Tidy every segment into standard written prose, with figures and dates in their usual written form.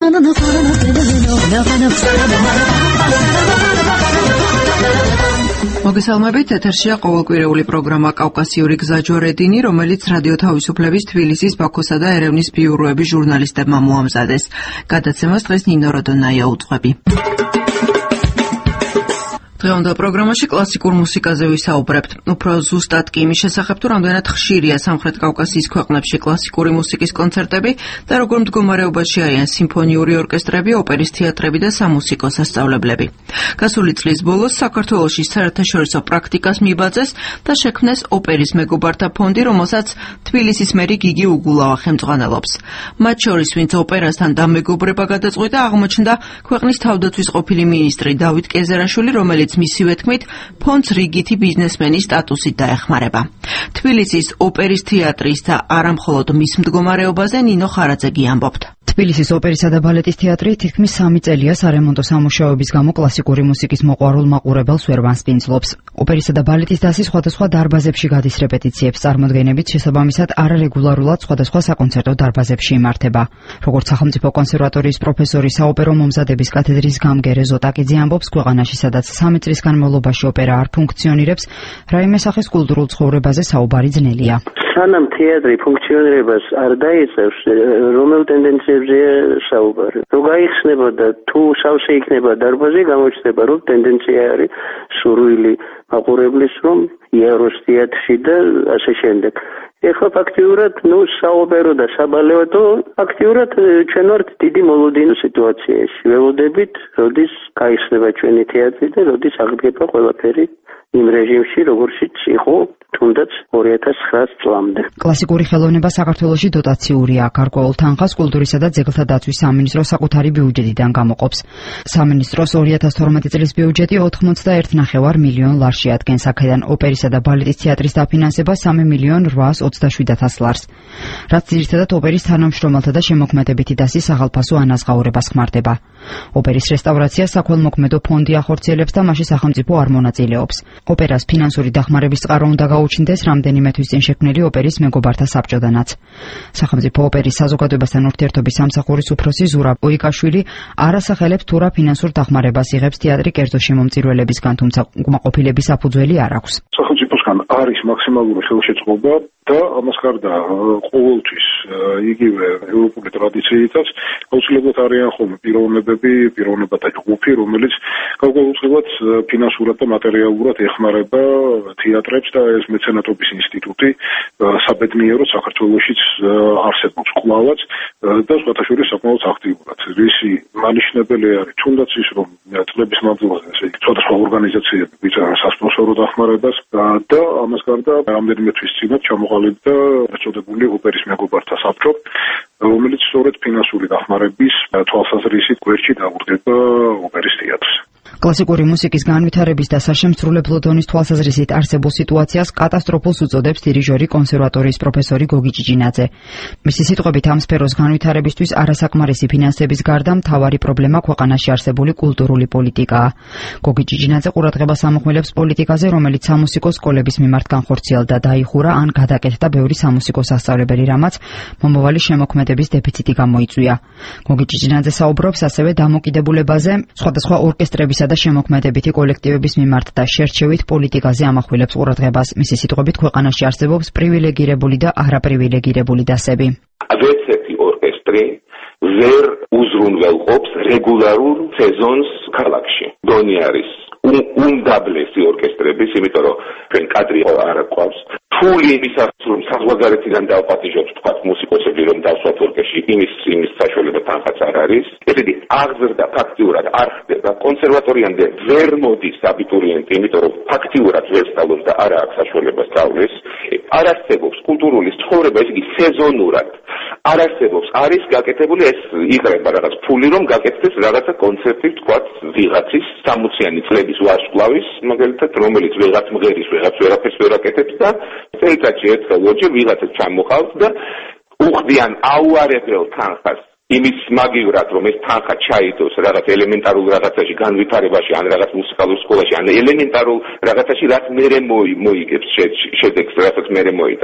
მოგესალმებით, ეთერშია ყოველკვირეული პროგრამა კავკასიური გზაჯვარედინი, რომელიც რადიო თავისუფლების თბილისის, ბაქოსა და ერევნის ბიუროების ჟურნალისტებმა მოამზადეს. გადაცემას დღეს ნინო როდონაია უძღვები. დღევანდელ პროგრამაში კლასიკურ მუსიკაზე ვისაუბრებთ. უფრო ზუსტად კი იმის შესახებ, თუ რამდენად ხშირია სამხრეთ კავკასიის ქვეყნებში კლასიკური მუსიკის კონცერტები და როგორ მდგომარეობაში არიან სიმფონიური ორკესტრები, ოპერის თეატრები და სამუსიკო სასწავლებლები. გასული წლის ბოლოს საქართველოში საერთაშორისო პრაქტიკას მიბაძეს და შექმნეს ოპერის მეგობართა ფონდი, რომელსაც თბილისის მერი გიგი უგულავა ხელმძღვანელობს. მათ შორის, ვინც ოპერასთან დამეგობრება გადაწყვიტა, აღმოჩნდა ქვეყნის თავდაცვის ყოფილი მინისტრი დავით კეზერაშვილი, რომელიც მისივე თქმით, ფონდს რიგითი ბიზნესმენის სტატუსით დაეხმარება. თბილისის ოპერის თეატრის და არამხოლოდ მის მდგომარეობაზე ნინო ხარაძეგი ამბობთ. თბილისის ოპერისა და ბალეტის თეატრი თითქმის 3 წელია სარემონტო სამუშაოების გამო კლასიკური მუსიკის მოყვარულ მაყურებელს ვერ ვანსპინძლობს. ოპერისა და ბალეტის დასი სხვადასხვა დარბაზებში გადის რეპეტიციებს წარმოდგენებით, შესაბამისად არარეგულარულად სხვადასხვა საკონცერტო დარბაზებში იმართება. როგორც სახელმწიფო კონსერვატორიის პროფესორი საოპერო მომზადების კათედრის გამგე რეზო ტაკიძე ამბობს, ქვეყანაში სადაც 3 წლის განმავლობაში ოპერა არ ფუნქციონირებს, რაიმე სახის კულტურულ ცხოვრებაზე საუბარი ძნელია. სანამ თეატრი ფუნქციონირებას არ დაიწყებს, რომელ ტენდენციებზეა საუბარი? რო გაიხსნებოდა, თუ სავსე იქნება დარბაზი, გამოჩნდება, რომ ტენდენცია არის სურვილი მაყურებლის, რომ იაროს თეატრში და ასე შემდეგ. ეხლა ფაქტიურად, საოპერო და საბალეტო ფაქტიურად ჩვენ ვართ დიდი მოლოდინო სიტუაციაში. ველოდებით, როდის გაიხსნება ჩვენი თეატრი და როდის აღდგება ყველაფერი იმ რეჟიმში, როგორიც იყო თუნდაც 2009 წლამდე. კლასიკური ხელოვნება საქართველოში დოტაციურია. გარკვეულ თანხას კულტურისა და ძეგლთა დაცვის სამინისტრო საკუთარი ბიუჯეტიდან გამოყოფს. სამინისტროს 2012 წლის ბიუჯეტი 81,5 მილიონ ლარში ადგენს, აქედან ოპერისა და ბალეტის თეატრის დაფინანსება 3,827,000 ლარს. რაც ძირითადად ოპერის თანამშრომელთა და შემოქმედებითი დასის საღალფასო ანაზღაურებას ხმარდება. ოპერის რესტავრაციას საქველმოქმედო ფონდი ახორციელებს და მასში სახელმწიფო არ მონაწილეობს. ოპერას ფინანსური დახმარების წყარო უნდა გაუჩნდეს რამდენიმე თვის წინ შექმნილი ოპერის მეგობართა საბჭოდანაც. სახელმწიფო ოპერის საზოგადოებასთან ურთიერთობის სამსახურის უფროსი ზურაბ ოიკაშვილი არ ასახელებს თუ რა ფინანსურ დახმარებას იღებს თეატრი კერძო შემომწირველებისგან, თუმცა უკმაყოფილების საფუძველი არ აქვს. სახელმწიფოსგან არის მაქსიმალური ხელშეწყობა და ამას გარდა ყოველთვის იგივე ევროპული ტრადიციითაც აუცილებლად არიან ხოლმე პიროვნებათა ჯგუფი, რომელიც გარკვეულწილად ფინანსურად და მატერიალურად ეხმარება თეატრებს და ეს მეცენატობის ინსტიტუტი საბედნიეროდ საქართველოშიც არსებობს კვლავაც და სხვათა შორის საკმაოდ აქტიურად. რისი მანიშნებელი არის თუნდაც ის, რომ წლების მანძილზე ესე იგი სხვადასხვა ორგანიზაციები ვიწერან სასპონსორო დახმარებას და ამას გარდა რამდენიმე თვის წინათ ჩამოყალიბდა წოდებული ოპერის მეგობართა საბჭო, რომელიც სწორედ ფინანსური დახმარების თვალსაზრისით გვერდში დაუდგება ოპერის თეატრს. კლასიკური მუსიკის განვითარების და საშემსრულებლო დონის თვალსაზრისით არსებულ სიტუაციას კატასტროფულს უწოდებს დირიჟორი კონსერვატორიის პროფესორი გოგი ჭიჭინაძე. მისი სიტყვებით ამ სფეროს განვითარებისთვის არასაკმარისი ფინანსების გარდა მთავარი პრობლემა ქვეყანაში არსებული კულტურული პოლიტიკაა. გოგი ჭიჭინაძე ყურადღებას ამახვილებს პოლიტიკაზე, რომელიც სამუსიკო სკოლების მიმართ განხორციელდა, დაიხურა ან გადაკეთდა ბევრი სამუსიკო სასწავლებელი, რამაც მომავალი შემოქმედების დეფიციტი გამოიწვია. გოგი ჭიჭინაძე საუბრობს ასევე დამოკიდებულებაზე სხვადასხვა ორკესტრებისა და შემოქმედებითი კოლექტივების მიმართ და შერჩევით პოლიტიკაზე ამახვილებს ყურადღებას. მისი სიტყვებით ქვეყანაში არსებობს პრივილეგირებული და არაპრივილეგირებული დასები. ვერცერთი ორკესტრი ვერ უზრუნველყოფს რეგულარულ სეზონს ქალაქში. დონი არის უმდაბლესი ორკესტრების, იმიტომ რომ ჩვენ კადრი არ გვყავს. ფული იმისათვის, რომ საზღვარგარეთიდან დავპატიჟოთ თქვათ მუსიკოსები, რომ დავსვათ ორკესტრში, იმის საშუალება თანხაც არ არის. ესეთი აღზრდა ფაქტიურად არ ხდება. კონსერვატორიამდე ვერ მოდის აბიტურიენტი, იმიტომ რომ ფაქტიურად ვერ სწავლობს და არ აქვს საშუალება სწავლის. არ არსებობს კულტურული ცხოვრება, ესე იგი სეზონურად. არ არსებობს, არის გაკეთებული ეს იღრება რაღაც ფული, რომ გაკეთდეს რაღაცა კონცერტი, თქვათ ვიღაცის 60-იანი წლების ვარსკვლავის, მაგალითად, რომელიც ვიღაც მღერის, ვიღაც ვერაფერს ვერ აკეთებს და წელიწადში ერთხელ ორჯერ ვიღაცა ჩამოყავს და უხდიან აუარებელ თანხას იმის მაგივრად, რომ ეს თანხა ჩაიდოს რაღაც ელემენტარულ რაღაცაში განვითარებაში, ან რაღაც მუსიკალურ სკოლაში, ან ელემენტარულ რაღაცაში, რაც მერე მოიგებს შედეგს, რასაც მერე მოიტანს.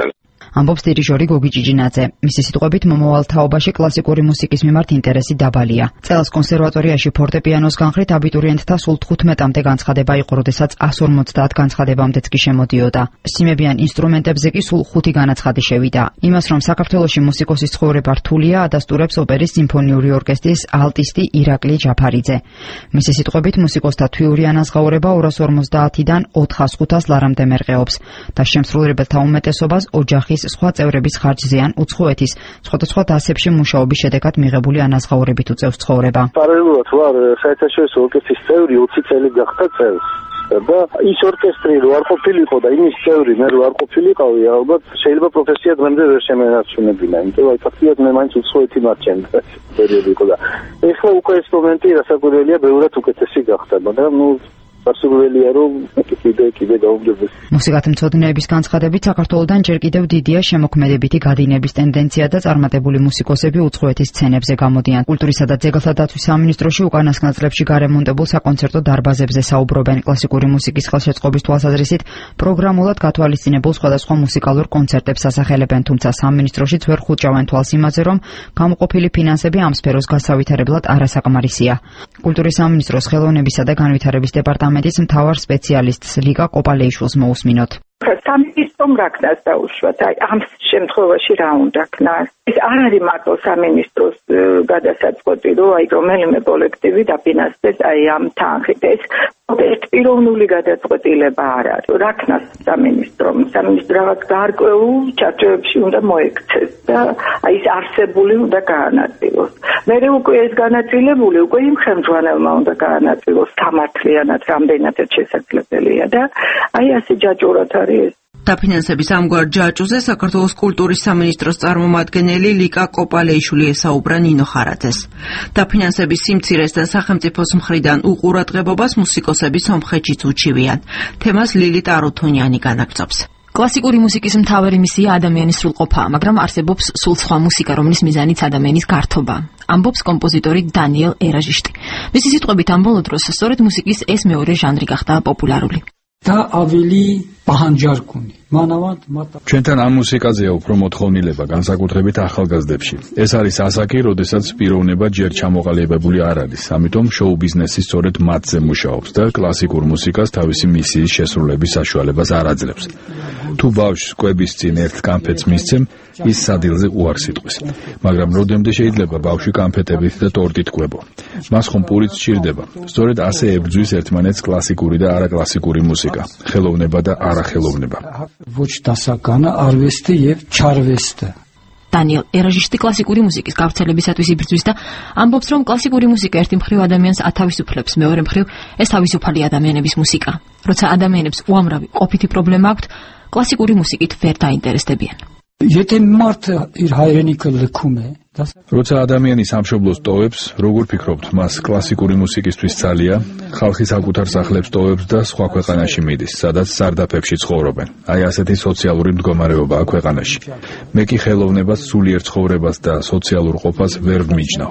ამბობს დირიჟორი გოგი ჭიჭინაძე. მისი სიტყვებით, მომავალ თაობაში კლასიკური მუსიკის მიმართ ინტერესი დაბალია. წელს კონსერვატორიაში ფორტეპიანოს განხრით აბიტურიენტთა სულ 15-მდე განცხადება იყო, როდესაც 150 განცხადებამდეც კი შემოდიოდა. სიმებიან ინსტრუმენტებზე კი სულ 5 განაცხადი შევიდა. იმას, რომ საქართველოში მუსიკოსის ცხოვრება რთულია, ადასტურებს ოპერის სიმფონიური ორკესტრის ალტისტი ირაკლი ჯაფარიძე. მისი სიტყვებით, მუსიკოსთა თვიური ანაზღაურება 250-დან 400-500 ლარამდე მერყეობს და შემსრულებელთა უმეტესობას ოჯახის სხვა წევრების ხარჯზე ან უცხოეთის სხვადასხვა დასებში მუშაობის შედეგად მიღებული ანაზღაურებით უწევს ცხოვრება. პარალელურად ვარ საერთაშორისო ორკესტრის წევრი 20 წელი გახდა წელს. და ის ორკესტრი რო არ ყოფილიყო და იმის წევრი მე რო არ ყოფილიყავი, ალბათ შეიძლება პროფესია დღემდე ვერ შემენარჩუნებინა, იმიტომ რომ ფაქტიურად მე მაინც უცხოეთი მარჩენდა პერიოდი იყო და ეხლა უკვე ეს მომენტი რასაკვირველია ბევრად უკეთესი გახდა, მაგრამ სასურველია რომ კიდე გაუმჯობეს. მუსიკათმცოდნეების განცხადებით, საქართველოდან ჯერ კიდევ დიდია შემოქმედებითი გადინების ტენდენცია და წარმატებული მუსიკოსები უცხოეთის სცენებზე გამოდიან. კულტურისა და ძეგლთა დაცვის სამინისტროში უკანასკნელ წლებში გარემონტებულ საკონცერტო დარბაზებზე საუბრობენ. კლასიკური მუსიკის ხელშეწყობის თვალსაზრისით პროგრამულად გათვალისწინებულ სხვადასხვა მუსიკალურ კონცერტებს ასახელებენ, თუმცა სამინისტროშიც ვერ ხუჭავენ თვალს იმაზე, რომ გამოყოფილი ფინანსები ამ სფეროს გასავითარებლად არასაკმარისია. კულტურის სამინისტროს ხელოვნებისა და განვითარების დეპარტამენტის მთავარ სპეციალისტს ლიკა კოპალეიშვილს მოусმინოთ. სამინისტრომ რა ქნას დაუშვათ, ამ შემთხვევაში რა უნდა ქნას? ეს არ არის მარტო სამინისტროს გადასაწყვეტი, რომ რომელიმე კოლექტივი დაფინანსდეს ამ თანხით. ეს ერთპიროვნული გადაწყვეტილება არ არის. რა ქნას სამინისტრომ? სამინისტრო რაღაც გარკვეულ ჩარჩოებში უნდა მოექცეს და ის არსებული უნდა გაანაწილოს. მერე უკვე ეს განაწილებული უკვე იმ ხელმძღვანელმა უნდა გაანაწილოს სამართლიანად, რამდენად შესაძლებელია და ასე ჯაჭვურად არის. დაფინანსების ამგვარ ჯაჭვზე საქართველოს კულტურის სამინისტროს წარმომადგენელი ლიკა კოპალეიშვილი ესაუბრა ნინო ხარაძეს. დაფინანსების სიმცირეს და სახელმწიფოს მხრიდან უყურადღებობას მუსიკოსები სომხეთშიც უჩივიან. თემას ლილიტ არუთუნიანი განაგრძობს. კლასიკური მუსიკის მთავარი მისია ადამიანის სრულყოფაა, მაგრამ არსებობს სულ სხვა მუსიკა, რომლის მიზანიც ადამიანის გართობა. ამბობს კომპოზიტორი დანიელ ერაჟიშტი. მისი სიტყვებით, ამ ბოლო დროს სწორედ მუსიკის ეს მეორე ჟანრი გახდა პოპულარული. და აველი პაჰანჯარკუნი მანავად მატა ჩვენთან ამ მუსიკაზეა უფრო მოთხოვნილება განსაკუთრებით ახალგაზრდებში. ეს არის ასაკი, როდესაც პიროვნება ჯერ ჩამოყალიბებული არ არის, ამიტომ შოუ ბიზნესი სწორედ მათზე მუშაობს და კლასიკურ მუსიკას თავისი მისიის შესრულების საშუალებას არ აძლევს. თუ ბავშვს კვების წინ ერთ კანფეტს მისცემ, ის სადილზე უარს იტყვის, მაგრამ როდემდე შეიძლება ბავშვი კანფეტებით და ტორტით კვებო. მას ხომ პურიც სჭირდება. სწორედ ასე ებრძვის ერთმანეთს კლასიკური და არაკლასიკური მუსიკა, ხელოვნება და არახელოვნება. ոչ დასაგანა არვესტი եւ ჩარვესტი. დანიელ ერაჟიშტი კლასიკური მუსიკის გავრცელებისათვის იბრძვის და ამბობს, რომ კლასიკური მუსიკა ერთი მხრივ ადამიანს ათავისუფლებს, მეორე მხრივ ეს თავისუფალი ადამიანების მუსიკა. როცა ადამიანებს უამრავი ყოფითი პრობლემა აქვთ, კლასიკური მუსიკით ვერ დაინტერესდებიან. Եթե մարդ իր հայրենիքը լքում է, როცა ადამიანი სამშობლოს ტოვებს, როგორ ფიქრობთ, მას კლასიკური მუსიკისთვის ძალია, ხალხი საკუთარ სახლებს ტოვებს და სხვა ქვეყანაში მიდის, სადაც სარდაფებში ცხოვრობენ. აი ასეთი სოციალური მდგომარეობაა ქვეყანაში. მე კი ხელოვნებას, სულიერ ცხოვრებას და სოციალურ ყოფას ვერ ვმიჯნავ.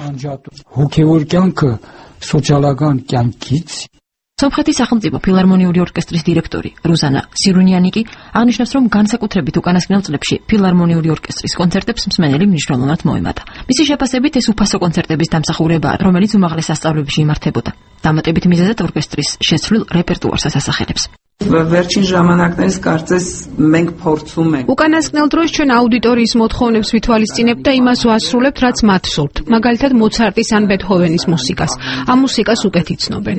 հոգևոր կյանքը սոցիալական կյանքից სომხეთის სახელმწიფო ფილარმონიული ორკესტრის დირექტორი რუზანა სირუნიანი კი აღნიშნავს, რომ განსაკუთრებით უკანასკნელ წლებში ფილარმონიული ორკესტრის კონცერტებს მსმენელი მნიშვნელოვნად მოემატა. მისი შეფასებით ეს უფასო კონცერტების დამსახურებაა, რომელიც უმაღლეს სასწავლებლებში იმართებოდა. დამატებით მიზეზად ორკესტრის შესრულილ რეპერტუარსაც ასახელებს. Վերջին ժամանակներից կարծես մենք փորձում ենք. უკანასკნელ დროს ჩვენ აუდიტორიის მოთხოვნებს ვითვალისწინებთ და იმას ვასრულებთ, რაც მათ სურთ. მაგალითად მოცარტის ან ბეთჰოვენის მუსიკას. ამ მუსიკას უკეთ იცნობენ.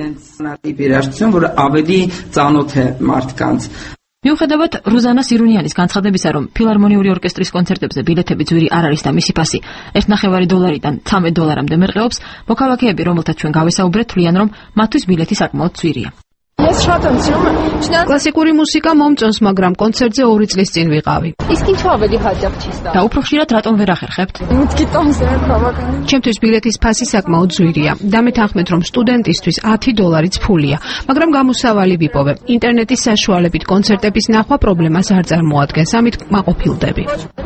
որ ավելի ծանոթ է մարդկանց. მიუხედავად რუზანა სირუნიანის განცხადებისა, რომ ფილარმონიული ორკესტრის კონცერტებზე ბილეთები ძვირი არ არის და მისი პასი $1.50-დან $13-მდე მერყეობს, მოქალაქეები, რომელთაც ჩვენ გავესაუბრეთ, თვლიან, რომ მათთვის ბილეთი საკმაოდ ძვირია. კლასიკური მუსიკა მომწონს, მაგრამ კონცერტზე 2 წლის წინ ვიყავი. და უფრო ხშირად რატომ ვერ ახერხებთ? ჩემთვის ბილეთის ფასი საკმაოდ ძვირია. დამეთანხმეთ, რომ სტუდენტისთვის $10 ფულია, მაგრამ გამოსავალი ვიპოვებ. ინტერნეტის საშუალებით კონცერტების ნახვა პრობლემას არ წარმოადგენს, ამით მაყოფილდები.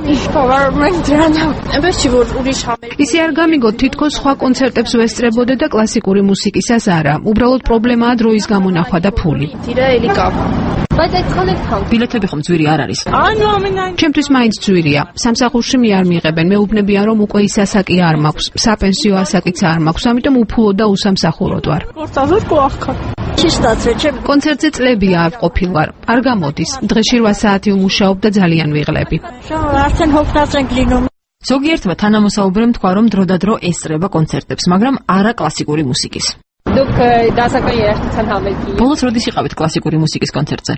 ისე არ გამიგოთ, თითქოს სხვა კონცერტებს ვესწრებოდე და კლასიკური მუსიკისას არა. უბრალოდ პრობლემაა დროის გამონახვა და ფული. ბილეთები ხომ ძვირი არ არის? ჩემთვის მაინც ძვირია. სამსახურში მე არ მიიღებენ. მეუბნებიან, რომ უკვე ის ასაკი არ მაქვს. საპენსიო ასაკიც არ მაქვს, ამიტომ უფულო და უსამსახუროდ ვარ. კონცერტზე წლები არ ყოფილ ვარ. არ გამოდის. დღეში 8 საათი ვმუშაობ და ძალიან ვიღლები. ზოგიერთმა თანამოსაუბრემ თქვა, რომ დროდადრო ესწრება კონცერტებს, მაგრამ არა კლასიკური მუსიკის. ბოლოს როდის იყავით კლასიკური მუსიკის კონცერტზე?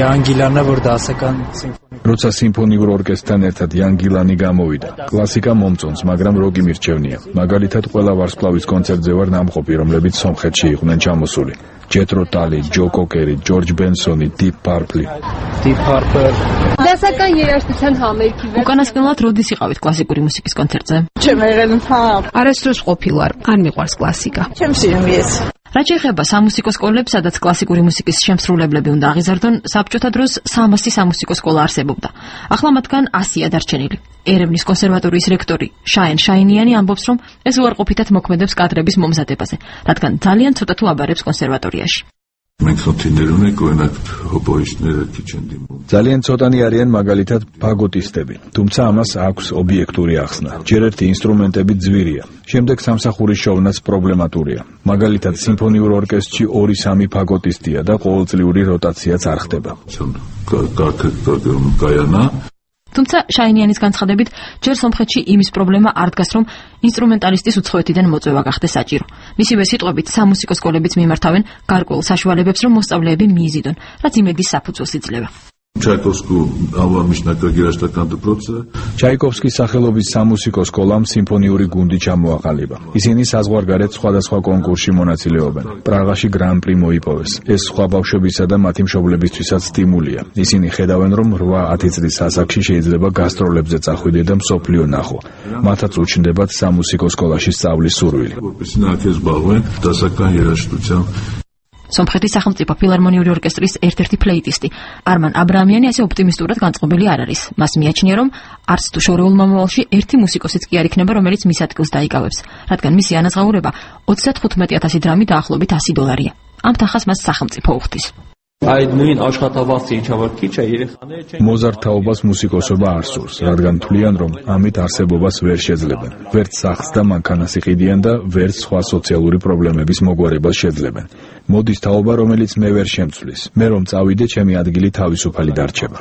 როცა სიმფონიურ ორკესტრთან ერთად იან გილანი გამოვიდა. კლასიკა მომწონს, მაგრამ როკი მირჩევნია. მაგალითად, ყველა ვარსკვლავის კონცერტზე ვარ ნამყოფი, რომლებიც სომხეთში იყვნენ ჩამოსული. ჯეთრო ტალი, ჯო კოკერი, ჯორჯ ბენსონი, დიპ პარპლი. უკანასკნელად როდის იყავით კლასიკური მუსიკის კონცერტზე? არასდროს ყოფილ ვარ. არ მიყვარს კლასიკა. რაც ეხება სამუსიკო სკოლებს, სადაც კლასიკური მუსიკის შემსრულებლები უნდა აღიზარდონ, საბჭოთა დროს 300 სამუსიკო სკოლა არსებობდა. ახლა მათგან 100-ია დარჩენილი. ერევნის კონსერვატორიის რექტორი შაენ შაინიანი ამბობს, რომ ეს უარყოფითად მოქმედებს კადრების მომზადებაზე, რადგან ძალიან ცოტა თუ აბარებს კონსერვატორიაში. ძალიან ცოტანი არიან მაგალითად ფაგოტისტები, თუმცა ამას აქვს ობიექტური ახსნა. ჯერ ერთი ინსტრუმენტები ძვირია. შემდეგ სამსახურის შოვნაც პრობლემატურია. მაგალითად, სიმფონიურ ორკესტრში 2-3 ფაგოტისტია და ყოველწლიური როტაციაც არ ხდება. თუმცა შაინიანის განცხადებით, ჯერ სომხეთში იმის პრობლემა არ დგას, რომ ინსტრუმენტალისტის უცხოეთიდან მოწვევა გახდეს საჭირო. მისივე სიტყვებით, სამუსიკო სკოლებიც მიმართავენ გარკვეულ საშუალებებს, რომ მოსწავლეები მიიზიდონ, რაც იმედის საფუძველს იძლევა. ჩაიკოვსკის სახელობის სამუსიკო სკოლამ სიმფონიური გუნდი ჩამოაყალიბა. ისინი საზღვარგარეთ სხვადასხვა კონკურსში მონაწილეობენ. პრაღაში გრან-პრი მოიპოვეს. ეს სხვა ბავშვებისა და მათი მშობლებისთვისაც სტიმულია. ისინი ხედავენ, რომ 8-10 წლის ასაკში შეიძლება გასტროლებზე წახვიდე და მსოფლიო ნახო. მათაც უჩნდებათ სამუსიკო სკოლაში სწავლის სურვილი. სომხეთის სახელმწიფო ფილარმონიული ორკესტრის ერთ-ერთი ფლეიტისტი არმან აბრამიანი ასე ოპტიმისტურად განწყობილი არ არის. მას მიაჩნია, რომ არც თუ შორეულ მომავალში ერთი მუსიკოსიც კი არ იქნება, რომელიც მის ადგილს დაიკავებს, რადგან მისი ანაზღაურება 35,000 დრამი დაახლოებით $100. ამ თანხას მას სახელმწიფო უხდის. მოზარდ თაობას მუსიკოსობა არ სურს, რადგან თვლიან, რომ ამით არსებობას ვერ შეძლებენ. ვერც სახლს და მანქანას იყიდიან და ვერც სხვა სოციალური პრობლემების მოგვარებას შეძლებენ. მოდის თაობა, რომელიც მე ვერ შემცვლის. მე რომ წავიდე, ჩემი ადგილი თავისუფალი დარჩება.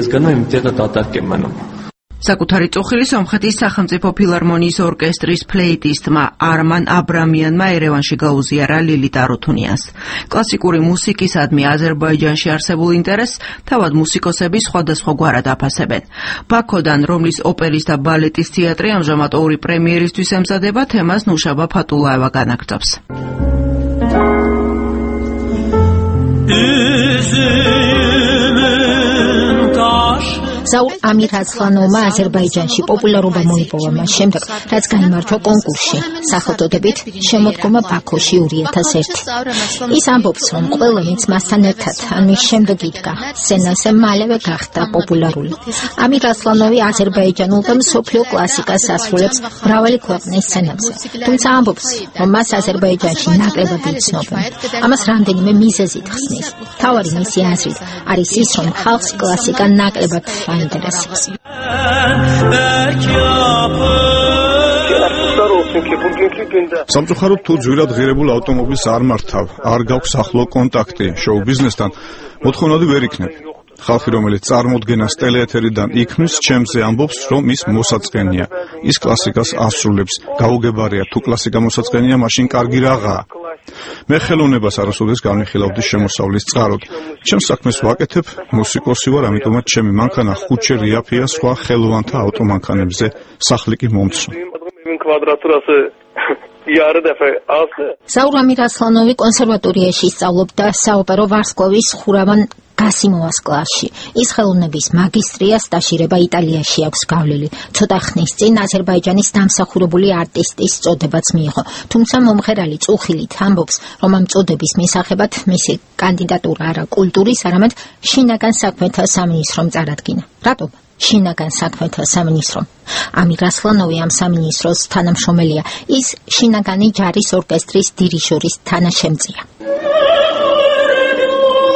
საკუთარი წუხილი სომხეთის სახელმწიფო ფილარმონიის ორკესტრის ფლეიტისტმა არმან აბრამიანმა ერევანში გაუზიარა ლილიტ არუთუნიას. კლასიკური მუსიკისადმი აზერბაიჯანში არსებულ ინტერესს თავად მუსიკოსები სხვადასხვაგვარად აფასებენ. ბაქოდან, რომლის ოპერის და ბალეტის თეატრი ამჟამად 2 პრემიერისთვის ემზადება, თემას ნუშაბა ფატულაევა განაგრძობს. ზაურ ამირაზხლანოვმა აზერბაიჯანში პოპულარობა მოიპოვა მას შემდეგ, რაც გაიმარჯვა კონკურსში, სახელწოდებით შემოდგომა ბაქოში 2001. ის ამბობს, რომ ყველა ვინც მასთან ერთად ან მის შემდეგ იდგა, სცენაზე მალევე გახდა პოპულარული. ამირაზხლანოვი აზერბაიჯანულ და მსოფლიო კლასიკას ასრულებს მრავალი ქვეყნის სცენებზე, თუმცა ამბობს, რომ მას აზერბაიჯანში ნაკლებად იცნობენ. ამას რამდენიმე მიზეზით ხსნის. მთავარი მისი აზრით არის ის, რომ ხალხს კლასიკა ნაკლებად აინტერესებს. სამწუხაროდ თუ ძვირად ღირებულ ავტომობილს არ მართავ, არ გაქვს ახლო კონტაქტი შოუ ბიზნესთან, მოთხოვნადი ვერ იქნებ. ხალხი, რომელიც წარმოდგენას ტელეეთერიდან იქმნის, ჩემზე ამბობს, რომ ის მოსაწყენია. ის კლასიკას ასრულებს. გაუგებარია, თუ კლასიკა მოსაწყენია, მაშინ კარგი რაღაცაა. მე ხელოვნებას არასოდეს განვიხილავდი შემოსავლის წყაროდ. ჩემს საქმეს ვაკეთებ, მუსიკოსი ვარ, ამიტომაც ჩემი მანქანა ხუთჯერ იაფია სხვა ხელოვანთა ავტომანქანებზე, სახლი კი მომცრო. ზაურ ამირაზხლანოვი კონსერვატორიაში სწავლობდა საოპერო ვარსკვლავის ხურავან გასიმოვას კლასში. ის ხელოვნების მაგისტრიას დაშირება იტალიაში აქვს გავლილი. ცოტა ხნის წინ აზერბაიჯანის დამსახურებული არტისტის წოდებაც მიიღო. თუმცა მომღერალი წუხილით ამბობს, რომ ამ წოდების მისაღებად მისი კანდიდატურა არა კულტურის, არამედ შინაგან საქმეთა სამინისტრომ წარადგინა. რატომ? შინაგან საქმეთა სამინისტრო. ამირაზხლანოვი ამ სამინისტროს თანამშრომელია. ის შინაგანი ჯარის ორკესტრის დირიჟორის თანაშემწეა.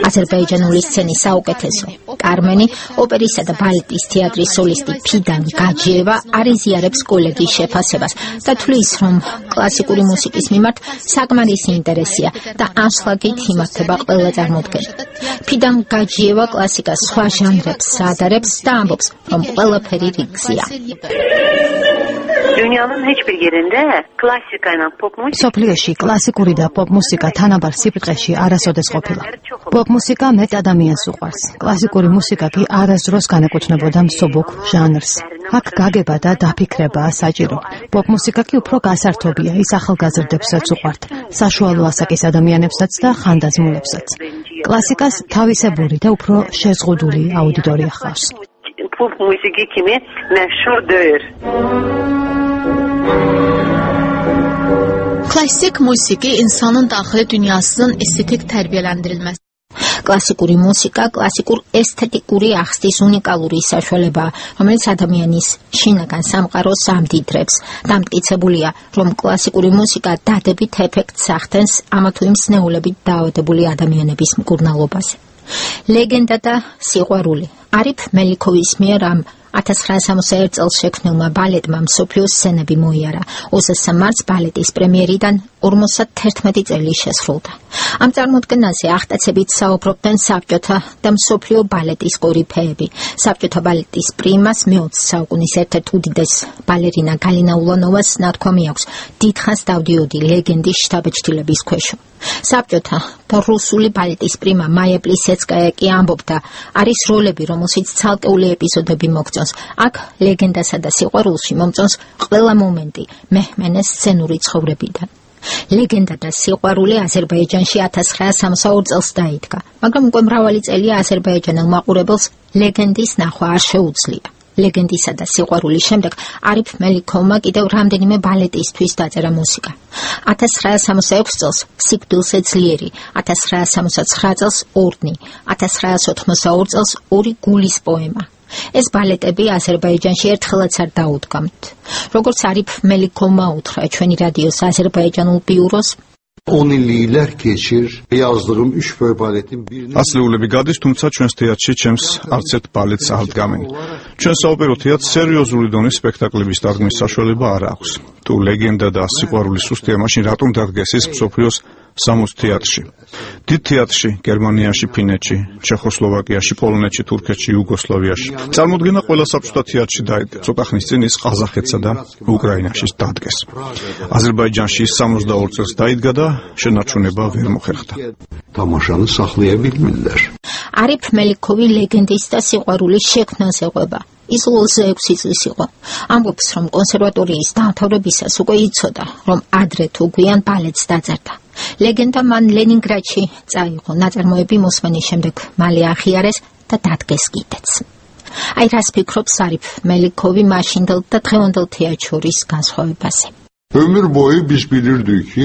აზერბაიჯანული სცენის საუკეთესო. კარმენი, ოპერისა და ბალეტის თეატრის სოლისტი ფიდან გაჯიევა არიზიარებს კოლეგის შეფასებას და თვლის, რომ კლასიკური მუსიკის მიმართ საკმარისი ინტერესია და ანშლაგით იმართება ყველა წარმოდგენა. ფიდან გაჯიევა კლასიკას სხვა ჟანრებს საადარებს და ამბობს, რომ ყველაფერი რიგზეა. Dünyanın hiçbir yerinde klasikayla pop musika სოფლიოში კლასიკური და პოპ მუსიკა თანაბარ სიფრთხეში არასოდეს ყოფილა. პოპ მუსიკა მეტ ადამიანს უყვარს. კლასიკური მუსიკა კი არასდროს განეკუთვნებოდა მსუბუქ ჟანრს. აქ გაგება და დაფიქრებაა საჭირო. პოპ მუსიკა კი უფრო გასართობია, ის ახალგაზრდებსაც უყვართ, საშუალო ასაკის ადამიანებსაც და ხანდაზმულებსაც. კლასიკას თავისებური და უფრო შეზღუდული აუდიტორია ჰყავს. pop musiki kimi meşhur değil. Klassik musiki insanın daxili dünyasının estetik tərbiyələndirilməsi. კლასიკური მუსიკა კლასიკურ ესთეტიკური ახსნის უნიკალური საშუალებაა, რომელიც ადამიანის შინაგან სამყაროს ამდიდრებს. დამტკიცებულია, რომ კლასიკური მუსიკა დადებით ეფექტს ახდენს ამა თუ იმ სნეულებით დაავადებული ადამიანების მკურნალობაზე. ლეგენდა და სიყვარული. არიფ მელიქოვის მიერ ამ 1961 წელს შექმნილმა ბალეტმა მსოფლიო სცენები მოიარა. 23 მარტს ბალეტის პრემიერიდან 51 წელი შესრულდა. ამ წარმოდგენაზე აღტაცებით საუბრობდნენ საბჭოთა და მსოფლიო ბალეტის კორიფეები. საბჭოთა ბალეტის პრიმას მე-20 საუკუნის ერთ-ერთ უდიდეს ბალერინა გალინა ულანოვას ნათქვამი აქვს: დიდხანს დავდიოდი ლეგენდის შთაბეჭდილების ქვეშ. საბჭოთა და რუსული ბალეტის პრიმა მაია პლისეცკაია კი ამბობდა, არის როლები, რომელშიც ცალკეული ეპიზოდები მოგწონს. აქ ლეგენდასა და სიყვარულში მომწონს ყველა მომენტი მეჰმენეს სცენური ცხოვრებიდან. ლეგენდა და სიყვარული აზერბაიჯანში 1962 წელს დაიდგა, მაგრამ უკვე მრავალი წელია აზერბაიჯანელ მაყურებელს ლეგენდის ნახვა არ შეუძლია. ლეგენდისა და სიყვარულის შემდეგ არიფ მელიქოვმა კიდევ რამდენიმე ბალეტისთვის დაწერა მუსიკა. 1966 წელს სიკვდილზე ძლიერი, 1969 წელს ორდნი, 1982 წელს ორი გულის პოემა. ეს ბალეტები აზერბაიჯანში ერთხელაც არ დაუდგამთ. როგორც არიფ მელიქოვმა უთხრა ჩვენი რადიოს აზერბაიჯანულ ბიუროს, 10 illər keçir, yazdığım 3 böyük baletin birini ასლეულები გადის, თუმცა ჩვენს თეატრში ჩემს არც ერთ ბალეტს არ დგამენ. ჩვენ საოპერო თეატრს სერიოზული დონის სპექტაკლების დადგმის საშუალება არ აქვს. თუ ლეგენდა და სიყვარული სუსტია, მაშინ რატომ დადგეს ის მსოფლიოს 60 თეატრში? დიდ თეატრში, გერმანიაში, ფინეთში, ჩეხოსლოვაკიაში, პოლონეთში, თურქეთში, იუგოსლავიაში. წარმოდგენა ყველა საბჭოთა თეატრში დაიდგა. ცოტა ხნის წინ ის ყაზახეთსა და უკრაინაში დადგეს. აზერბაიჯანში 62 წელს დაიდგა და შენარჩუნება ვერ მოხერხდა. tamaşanı saxlaya bilmirlər. არიფ მელიქოვი ლეგენდის და სიყვარულის შექმნაზე ყვება. ის 26 წლის იყო. ამბობს, რომ კონსერვატორიის დაამთავრებისას უკვე იცოდა, რომ ადრე თუ გვიან ბალეტს დაწერდა. ლეგენდა მან ლენინგრადში წაიღო, ნაწარმოები მოსმენის შემდეგ მალე აღიარეს და დადგეს კიდეც. აი რას ფიქრობს არიფ მელიქოვი მაშინდელ და დღევანდელ თეატრ შორის განსხვავებაზე. Ömür boyu biz bilirdik ki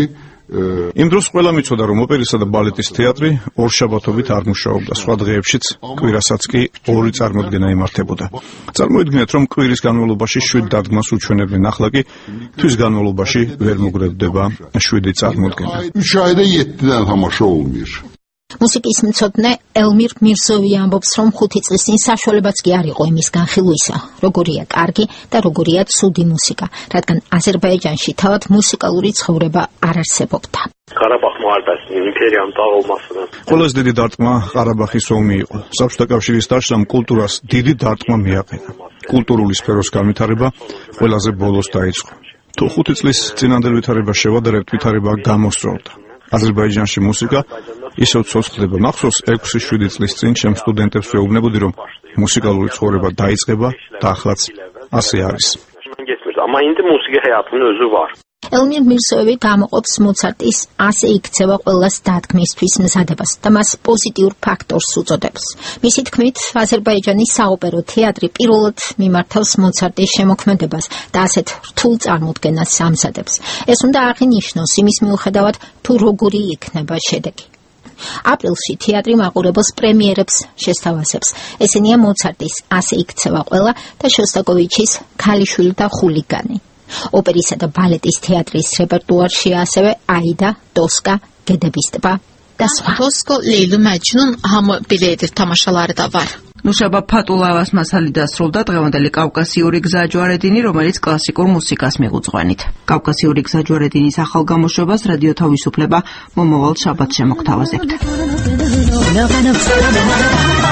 იმ დროს ყველა მიცოდა, რომ ოპერისა და ბალეტის თეატრი ორშაბათობით არ მუშაობდა. სხვა დღეებშიც კვირასაც კი ორი წარმოდგენა იმართებოდა. წარმოიდგინეთ, რომ კვირის განმავლობაში 7 დადგმას უჩვენებენ, ახლა კი თვის განმავლობაში ვერ მოგროვდება 7 წარმოდგენა. 3 ayda 7-dən tamaşa olmuyor. მუსიკის მცოდნე ელმირ მირზოვი ამბობს, რომ 5 წლის წინ საშუალებაც კი არ იყო იმის განხილვისა, როგორია კარგი და როგორია ცუდი მუსიკა, რადგან აზერბაიჯანში თავად მუსიკალური ცხოვრება არ არსებობდა. Qarabağ müharibəsinin, imperiyanın dağılmasının. Ყველაზე დიდი დარტყმა ყარაბაღის ომი იყო. საბჭოთა კავშირის დაშლამ კულტურას დიდი დარტყმა მიაყენა. კულტურული სფეროს განვითარება ყველაზე ბოლოს დაიწყო. თუ 5 წლის წინანდელ ვითარებას შევადარებთ, ვითარება გამოსწორდა. აზერბაიჯანში მუსიკა ისევ ცოცხლდება. მახსოვს 6-7 წლის წინ ჩემ სტუდენტებს ვეუბნებოდი, რომ მუსიკალური ცხოვრება დაიწყება და ახლაც ასე არის. Amma indi musiqi həyatının özü var. ელმირ მირზოვი გამოყოფს მოცარტის ასე იქცევა ყველას დადგმისთვის მზადებას და მას პოზიტიურ ფაქტორს უწოდებს. მისი თქმით, აზერბაიჯანის საოპერო თეატრი პირველად მიმართავს მოცარტის შემოქმედებას და ასეთ რთულ წარმოდგენას ამზადებს. ეს უნდა აღინიშნოს იმის მიუხედავად, თუ როგორი იქნება შედეგი. აპრილში თეატრი მაყურებელს პრემიერებს შესთავაზებს. ესენია მოცარტის ასე იქცევა ყველა და შოსტაკოვიჩის ქალიშვილი და ხულიგანი. ოპერისა და ბალეტის თეატრის რეპერტუარში ასევე აიდა, ტოსკა, გედების ტბა, და სხვა. Tosko, Leylu Məcnun hamı belə edir, tamaşaları da var. ნუშაბა ფატულავას მასალი დასრულდა დღევანდელი კავკასიური გზაჯვარედინი, რომელიც კლასიკურ მუსიკას მიღუძღვენით. კავკასიური გზაჯვარედინის ახალ გამოშვებას რადიო თავისუფლება მომავალ შაბათს შემოგთავაზებთ.